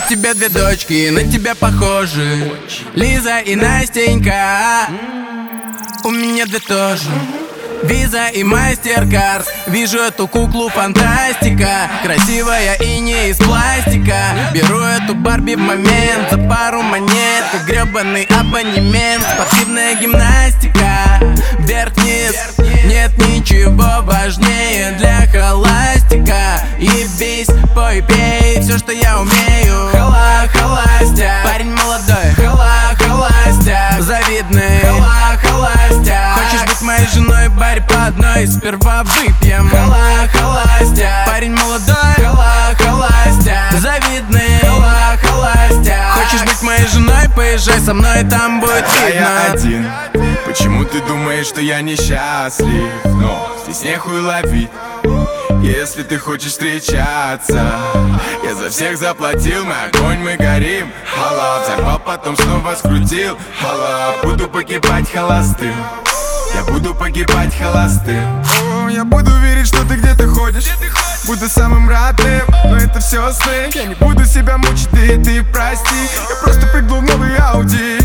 тебя две дочки, на тебя похожи, Лиза и Настенька. У меня две тоже, Виза и Мастеркард. Вижу эту куклу фантастика, красивая и не из пластика. Беру эту Барби в момент, за пару монет, как гребаный абонемент. Спортивная гимнастика, вверх-вниз, нет ничего важнее для холастика. Ебись, пой, пей, все, что я умею. Холостяк, парень молодой, холостяк, завидный, холостяк. Хочешь быть моей женой, барь по одной, сперва выпьем. Холостяк, парень молодой, холостяк, завидный, холостяк. Хочешь быть моей женой, поезжай со мной, там будет видно. Я один, почему ты думаешь, что я несчастлив? Но здесь нехуй ловить, если ты хочешь встречаться. Я за всех заплатил, мы огонь, мы горим. Хала, взорвал, потом снова скрутил. Хала, буду погибать холостым, я буду погибать холостым. Я буду верить, что ты где-то ходишь, буду самым родным, но это все сны. Я не буду себя мучить, ты прости. Я просто прыгнул в новый Ауди.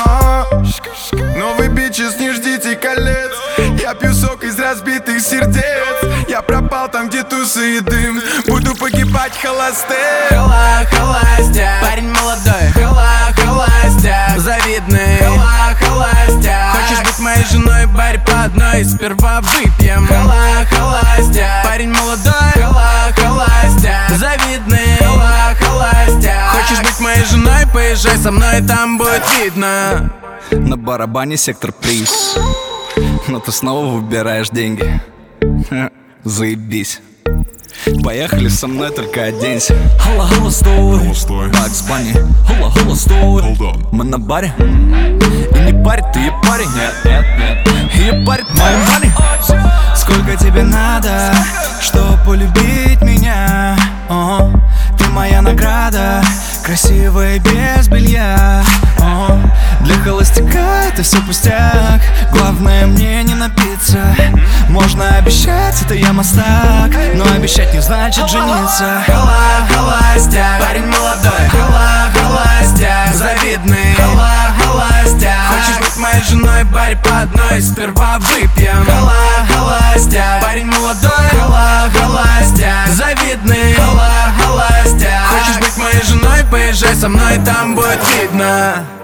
Новый бичес, не ждите колец. Я пью сок из разбитых сердец. Я пропал там, где тусы и дым. Буду погибать холостым. Холостяк, парень молодой, холостяк, завидный, холостяк. Хочешь быть моей женой, барь по одной, сперва выпьем. Холостяк, парень молодой, холостяк, завидный, холостяк. Хочешь быть моей женой, поезжай со мной, там будет видно. На барабане сектор приз, но ты снова выбираешь деньги. Заебись. Поехали со мной, только оденься. Холла, стой, Бакс Банни. Холла, стой. Мы на баре. И не парит, ты парень. Нет. И парит мой мани. Сколько тебе надо, чтоб полюбить меня? Ты моя награда, красивая без белья. Для холостяка это все пустяк, главное мне не напиться. Можно обещать, это я мастак, но обещать не значит жениться. Холостяк, парень молодой, холостяк, завидный, холостяк. Хочешь быть моей женой, барь по одной, сперва выпьем. Холостяк, парень молодой, холостяк, завидный, холостяк. Хочешь быть моей женой, поезжай со мной, там будет видно.